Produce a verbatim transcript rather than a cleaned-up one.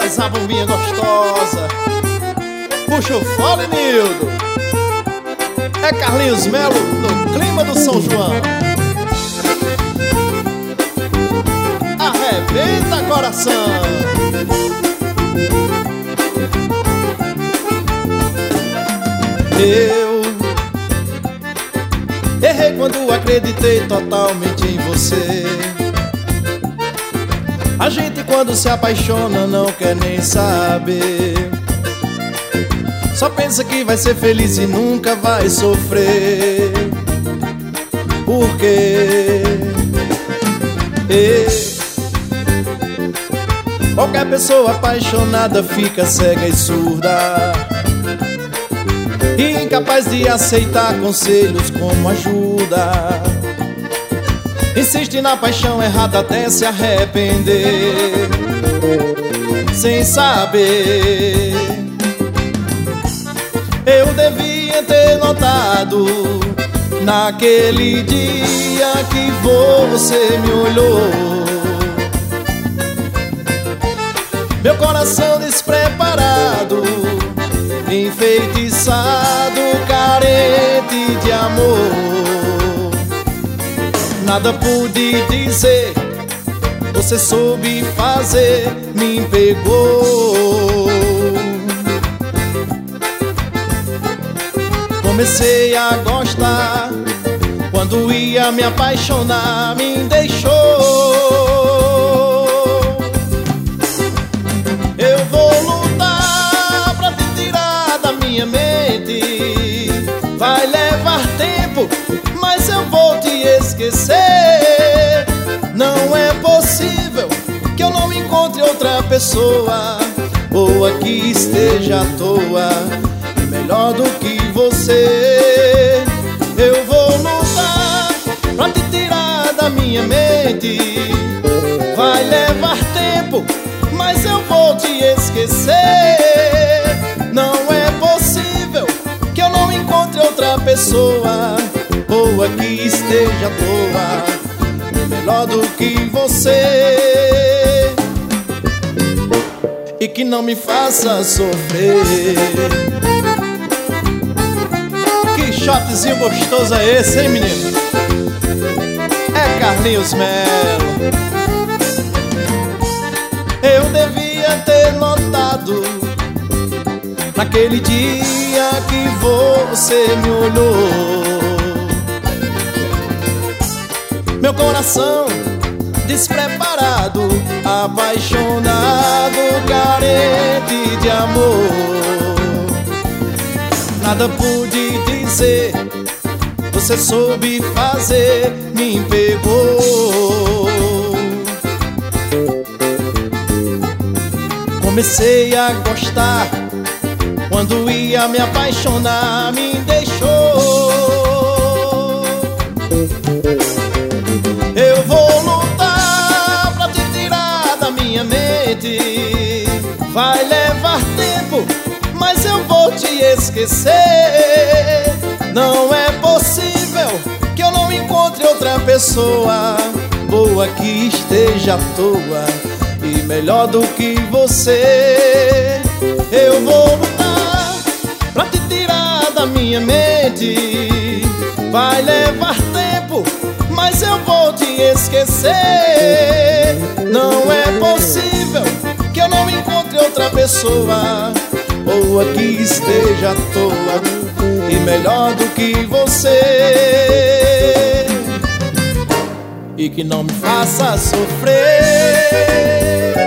Faz a bombinha gostosa. Puxa o fole, Nildo. É Carlinhos Melo no clima do São João. Arrebenta coração. Eu errei quando acreditei totalmente em você. A gente quando se apaixona não quer nem saber. Só pensa que vai ser feliz e nunca vai sofrer. Por quê? E qualquer pessoa apaixonada fica cega e surda, e incapaz de aceitar conselhos como ajuda. Insiste na paixão errada até se arrepender, sem saber. Eu devia ter notado naquele dia que você me olhou. Meu coração despreparado, enfeitiçado, carente de amor. Nada pude dizer, você soube fazer, me pegou. Comecei a gostar, quando ia me apaixonar, me deixou. Eu vou lutar pra te tirar da minha mente. Vai levar tempo, mas eu vou te esquecer. Não é possível que eu não encontre outra pessoa, ou aqui esteja à toa, melhor do que você. Eu vou lutar pra te tirar da minha mente. Vai levar tempo, mas eu vou te esquecer. Não é possível que eu não encontre outra pessoa, ou aqui esteja à toa, melhor do que você, e que não me faça sofrer. Que shotzinho gostoso é esse, hein, menino? É Carlinhos Melo. Eu devia ter notado naquele dia que você me olhou. Meu coração despreparado, apaixonado, carente de amor. Nada pude dizer, você soube fazer, me pegou. Comecei a gostar, quando ia me apaixonar, me deixou. Eu vou lutar pra te tirar da minha mente. Vai levar tempo, mas eu vou te esquecer. Não é possível que eu não encontre outra pessoa, boa que esteja à toa e melhor do que você. Eu vou lutar pra te tirar da minha mente. Vai levar tempo, mas eu vou te esquecer. Não é possível que eu não encontre outra pessoa, ou aqui esteja à toa e melhor do que você, e que não me faça sofrer.